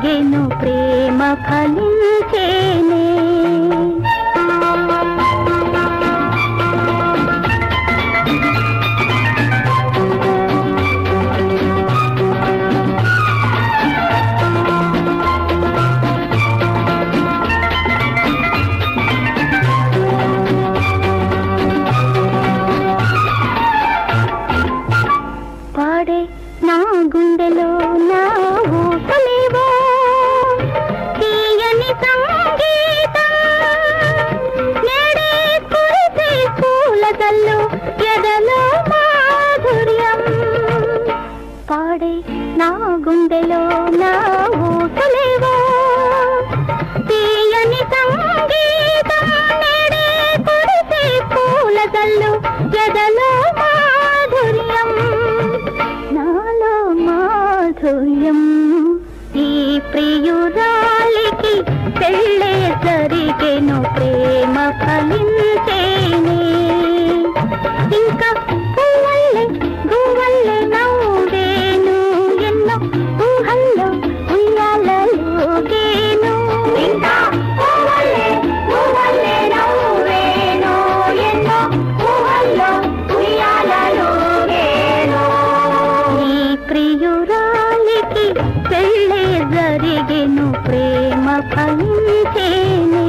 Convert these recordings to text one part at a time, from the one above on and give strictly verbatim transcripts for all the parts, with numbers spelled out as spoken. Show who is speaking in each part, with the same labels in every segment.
Speaker 1: జరిగెను ప్రేమ ఫలించేనే. పాడే నా గుండెలో నా ఊసలేవో తీయని సంగీతం, నేడే కురిసే పూల జల్లు ఎదలో మాధుర్యం. పాడే నా గుండెలో నా ఊసలేవో తీయని సంగీతం, నేడే కురిసే పూల జల్లు ఎదలో మాధుర్యం. నాలో మాధుర్యం ఈ ప్రియురాలికి పెళ్ళే జరిగెను ప్రేమ ఫలించేనే. ఇంకా పువ్వల్లే గువ్వల్లే నవ్వేను, ఎన్నో ఊహల్లో ఉయ్యాలలోగేను. ఇంకా పువ్వల్లే గువ్వల్లే నవ్వేను, ఎన్నో ఊహల్లో ఉయ్యాలలోగేను. ఈ ప్రియురాలికి పెళ్ళే జరిగెను ప్రేమ ఫలించేనే.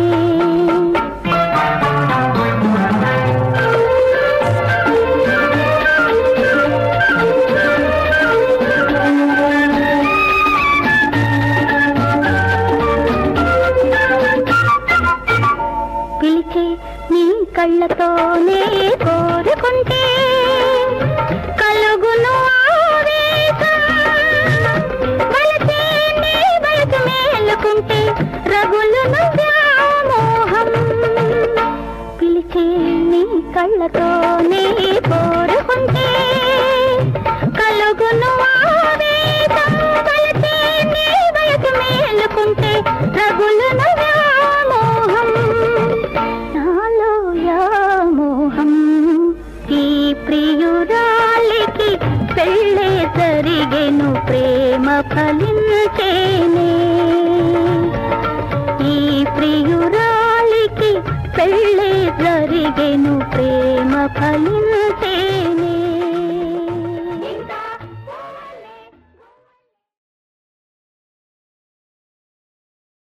Speaker 1: పిలిచే నీ కళ్ళతోనే కోరుకుంటే కలుగును ఆవేశం, వలసే నీ వలస మేలుకుంటే రగులును వ్యామోహం. పిలిచే నీ కళ్ళతోనే కోరుకుంటే కలుగును ఆవేశం, వలసే నీ వలస మేలుకుంటే రగులును వ్యామోహం. నాలో వ్యామోహం ఈ ప్రియురాలికి పెళ్ళే జరిగెను ప్రేమ ఫలించేనే. ఈ ప్రియురాలికి పెళ్ళే జరిగెను ప్రేమ ఫలించేనే.